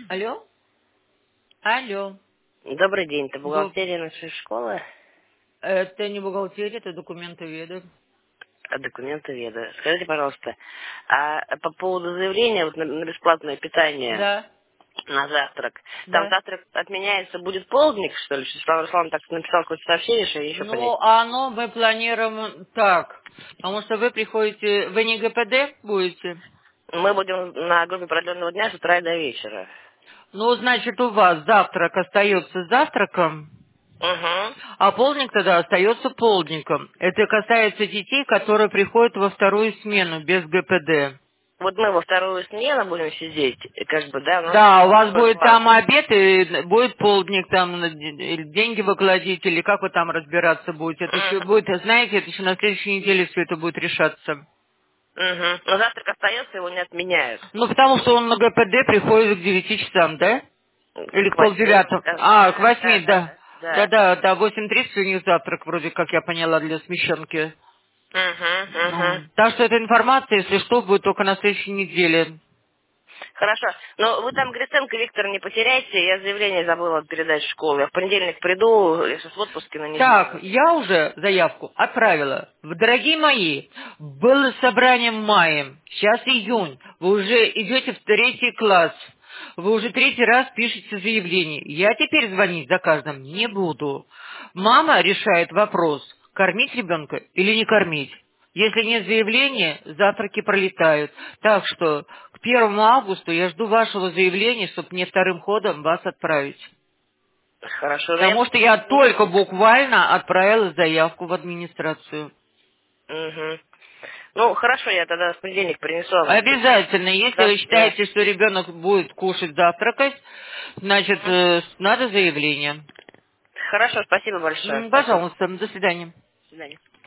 Алло? Алло. Добрый день, это Доб- бухгалтерия нашей школы, Это не бухгалтерия, это документоведы. а документы веда. Скажите, пожалуйста, а по поводу заявления вот на бесплатное питание Да, на завтрак, там да. завтрак отменяется, будет полдник, что ли? Светлана Руслановна так написал какое-то сообщение, что я еще понять Ну, а оно мы планируем так, потому что вы приходите, вы не ГПД будете? не Мы будем на группе продленного дня с утра и до вечера. Ну, значит, у вас завтрак остается завтраком, Угу. а полдник тогда остается полдником. Это касается детей, которые приходят во вторую смену без ГПД. Вот мы во вторую смену будем сидеть, и как бы, да, у нас Да, у вас такой будет план. там обед и будет полдник, там или деньги вы кладите, или как вы там разбираться будете. Это еще Угу. будет, знаете, это еще на следующей неделе все это будет решаться. Угу. Но завтрак остается, его не отменяют. Ну, потому что он на ГПД приходит к 9 часам, да? Или К к 8, полдевятого. скажем. А, к Да, 8, да, да, да. да. Да. Да-да, 8:30 у них завтрак, вроде как я поняла, для смещенки. Угу, угу. Ну, так что эта информация, если что, будет только на следующей неделе. Хорошо. Но вы там Гриценко Виктор не потеряйте. Я заявление забыла передать в школу. Я в понедельник приду, я сейчас в отпуске на Так, неделю. я уже заявку отправила. Дорогие мои, было собрание в мае, сейчас июнь, вы уже идете в третий класс, вы уже третий раз пишете заявление. Я теперь звонить за каждым не буду. Мама решает вопрос, кормить ребенка или не кормить. Если нет заявления, завтраки пролетают. Так что к 1 августа я жду вашего заявления, чтобы мне вторым ходом вас отправить. Хорошо. Но я... Потому что я только буквально отправила заявку в администрацию. Угу. Ну, хорошо, я тогда в понедельник принесу вам. Обязательно, если Да, вы да. считаете, что ребенок будет кушать, завтракать, значит, Мгм. надо заявление. Хорошо, спасибо большое. Спасибо. Пожалуйста, до свидания. До свидания.